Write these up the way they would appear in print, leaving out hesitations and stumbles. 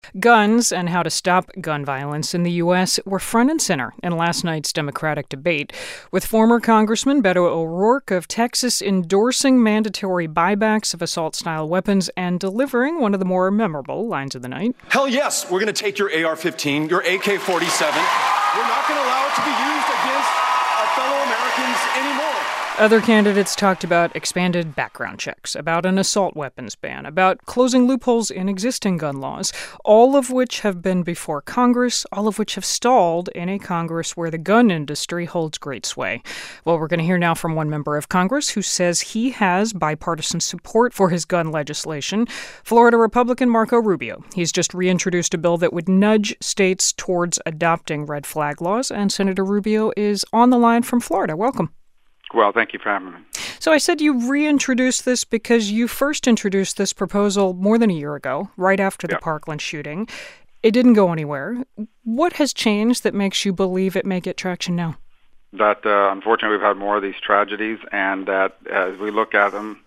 Guns and how to stop gun violence in the U.S. were front and center in last night's Democratic debate, with former Congressman Beto O'Rourke of Texas endorsing mandatory buybacks of assault-style weapons and delivering one of the more memorable lines of the night. Hell yes, we're going to take your AR-15, your AK-47. We're not going to allow it to be used against our fellow Americans anymore. Other candidates talked about expanded background checks, about an assault weapons ban, about closing loopholes in existing gun laws, all of which have been before Congress, all of which have stalled in a Congress where the gun industry holds great sway. Well, we're going to hear now from one member of Congress who says he has bipartisan support for his gun legislation, Florida Republican Marco Rubio. He's just reintroduced a bill that would nudge states towards adopting red flag laws, and Senator Rubio is on the line from Florida. Welcome. Well, thank you for having me. So I said you reintroduced this because you first introduced this proposal more than a year ago, right after the Parkland shooting. It didn't go anywhere. What has changed that makes you believe it may get traction now? That, unfortunately, we've had more of these tragedies, and that as we look at them,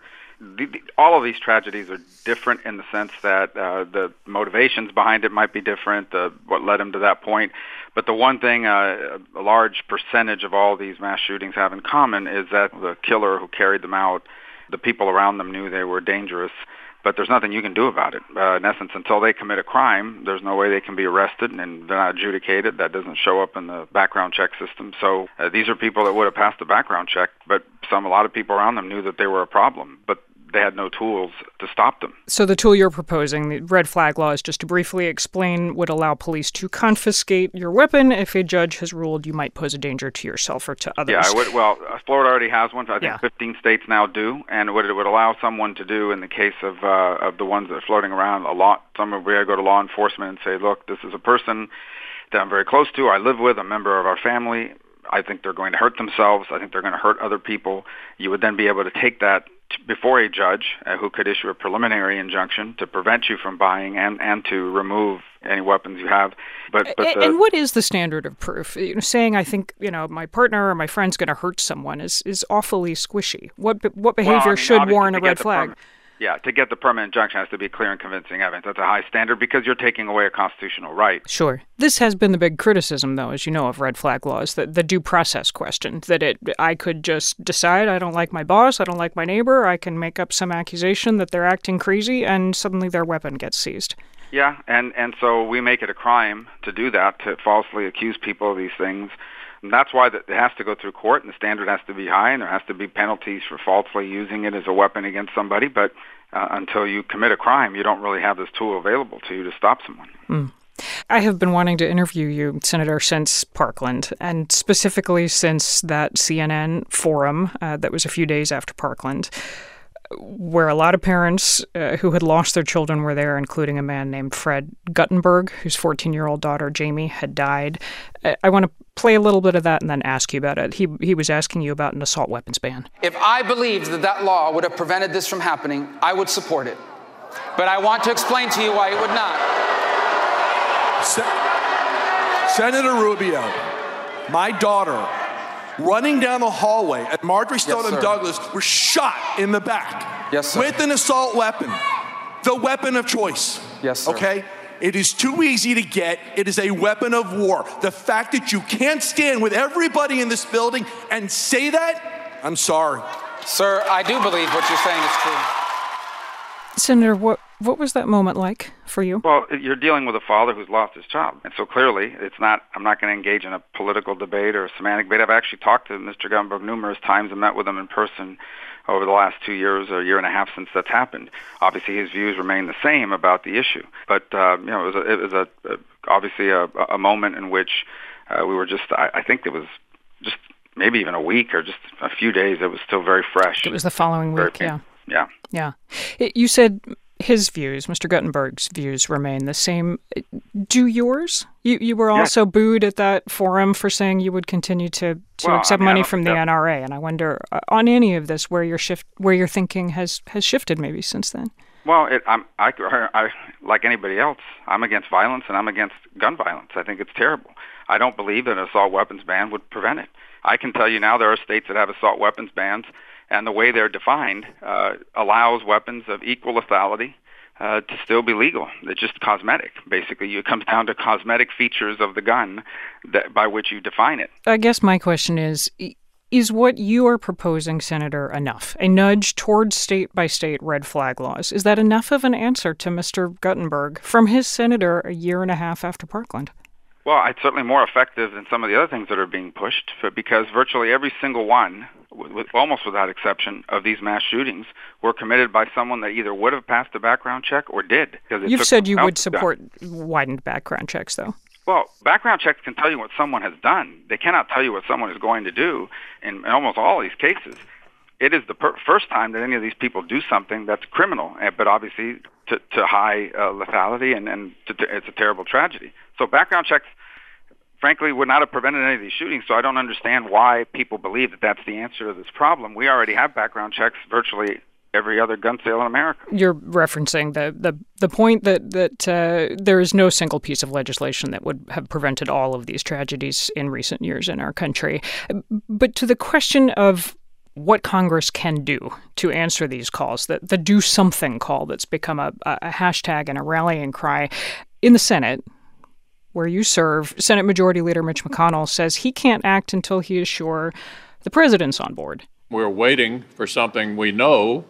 all of these tragedies are different in the sense that the motivations behind it might be different, what led them to that point. But the one thing a large percentage of all these mass shootings have in common is that the killer who carried them out, the people around them knew they were dangerous, but there's nothing you can do about it. In essence, until they commit a crime, there's no way they can be arrested, and they're not adjudicated. That doesn't show up in the background check system. So these are people that would have passed the background check, but a lot of people around them knew that they were a problem, but they had no tools to stop them. So the tool you're proposing, the red flag laws, just to briefly explain, would allow police to confiscate your weapon if a judge has ruled you might pose a danger to yourself or to others. Yeah, Florida already has one. I think 15 states now do. And what it would allow someone to do in the case of the ones that are floating around a lot, some of where I go to law enforcement and say, look, this is a person that I'm very close to, I live with, a member of our family. I think they're going to hurt themselves. I think they're going to hurt other people. You would then be able to take that before a judge who could issue a preliminary injunction to prevent you from buying and to remove any weapons you have. And what is the standard of proof? Saying I think my partner or my friend's going to hurt someone is awfully squishy. What behavior should warrant a red flag? To get the permanent injunction has to be clear and convincing evidence. That's a high standard because you're taking away a constitutional right. Sure. This has been the big criticism, though, as you know, of red flag laws, the due process question, that I could just decide I don't like my boss, I don't like my neighbor, I can make up some accusation that they're acting crazy, and suddenly their weapon gets seized. Yeah, and so we make it a crime to do that, to falsely accuse people of these things. And that's why it has to go through court, and the standard has to be high, and there has to be penalties for falsely using it as a weapon against somebody. But until you commit a crime, you don't really have this tool available to you to stop someone. I have been wanting to interview you, Senator, since Parkland, and specifically since that CNN forum that was a few days after Parkland, where a lot of parents who had lost their children were there, including a man named Fred Guttenberg, whose 14-year-old daughter, Jamie, had died. I want to play a little bit of that and then ask you about it. He was asking you about an assault weapons ban. If I believed that law would have prevented this from happening, I would support it. But I want to explain to you why it would not. Senator Rubio, my daughter, running down the hallway at Marjorie Stoneman Douglas, was shot in the back with an assault weapon, the weapon of choice. Yes, sir. Okay? It is too easy to get. It is a weapon of war. The fact that you can't stand with everybody in this building and say that, I'm sorry. Sir, I do believe what you're saying is true. Senator, what was that moment like for you? Well, you're dealing with a father who's lost his child. And so clearly, I'm not going to engage in a political debate or a semantic debate. I've actually talked to Mr. Guttenberg numerous times and met with him in person over the last 2 years or a year and a half since that's happened. Obviously, his views remain the same about the issue. But, it was obviously a moment in which we were just, I think it was just maybe even a week or just a few days. It was still very fresh. It was the following week, Yeah. You said his views, Mr. Guttenberg's views, remain the same. Do yours? You were also booed at that forum for saying you would continue to accept money from the NRA, and I wonder on any of this where your thinking has shifted maybe since then. Well, I like anybody else, I'm against violence and I'm against gun violence. I think it's terrible. I don't believe that an assault weapons ban would prevent it. I can tell you now there are states that have assault weapons bans, and the way they're defined allows weapons of equal lethality to still be legal. It's just cosmetic. Basically, it comes down to cosmetic features of the gun by which you define it. I guess my question is what you are proposing, Senator, enough? A nudge towards state-by-state red flag laws. Is that enough of an answer to Mr. Guttenberg from his senator a year and a half after Parkland? Well, it's certainly more effective than some of the other things that are being pushed, because virtually every single one, almost without exception, of these mass shootings were committed by someone that either would have passed a background check or did. You've said you would support widened background checks, though. Well, background checks can tell you what someone has done. They cannot tell you what someone is going to do in almost all these cases. It is the first time that any of these people do something that's criminal, but obviously to high lethality, and it's a terrible tragedy. So background checks, frankly, would not have prevented any of these shootings, so I don't understand why people believe that that's the answer to this problem. We already have background checks virtually every other gun sale in America. You're referencing the point that there is no single piece of legislation that would have prevented all of these tragedies in recent years in our country. But to the question of what Congress can do to answer these calls, the do something call that's become a hashtag and a rallying cry in the Senate, where you serve, Senate Majority Leader Mitch McConnell says he can't act until he is sure the president's on board. We're waiting for something we know,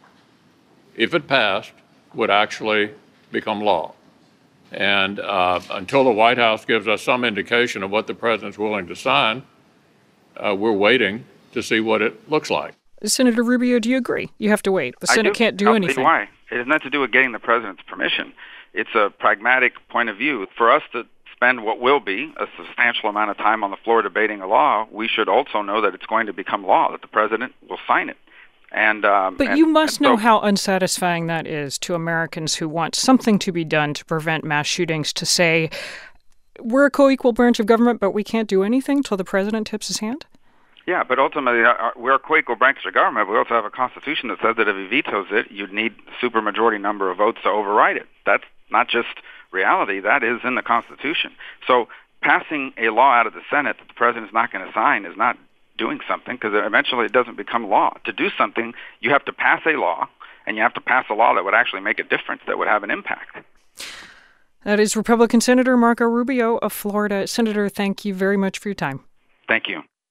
if it passed, would actually become law. And until the White House gives us some indication of what the president's willing to sign, we're waiting to see what it looks like. Senator Rubio, do you agree? You have to wait. The Senate can't do anything. Why? It has nothing to do with getting the president's permission. It's a pragmatic point of view. For us to spend what will be a substantial amount of time on the floor debating a law, we should also know that it's going to become law, that the president will sign it. But you must know how unsatisfying that is to Americans who want something to be done to prevent mass shootings, to say, we're a co-equal branch of government, but we can't do anything till the president tips his hand? Yeah, but ultimately, we're a co-equal branch of government. We also have a constitution that says that if he vetoes it, you'd need a supermajority number of votes to override it. That's not just reality. That is in the Constitution. So passing a law out of the Senate that the president is not going to sign is not doing something, because eventually it doesn't become law. To do something, you have to pass a law, and you have to pass a law that would actually make a difference, that would have an impact. That is Republican Senator Marco Rubio of Florida. Senator, thank you very much for your time. Thank you.